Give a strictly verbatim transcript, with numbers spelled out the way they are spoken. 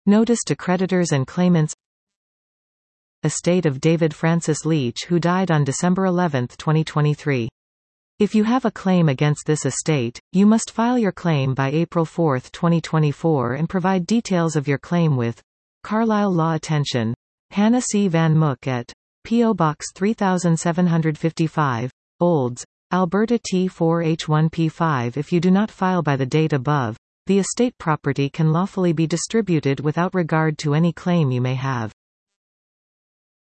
Notice to creditors and claimants. Estate of David Francis Leach, who died on December eleventh twenty twenty-three. If you have a claim against this estate, you must file your claim by April fourth twenty twenty-four and provide details of your claim with Carlisle Law. Attention. Hannah C. Van Mook at P O Box three seven five five, Olds, Alberta T four H one P five. If you do not file by the date above, the estate property can lawfully be distributed without regard to any claim you may have.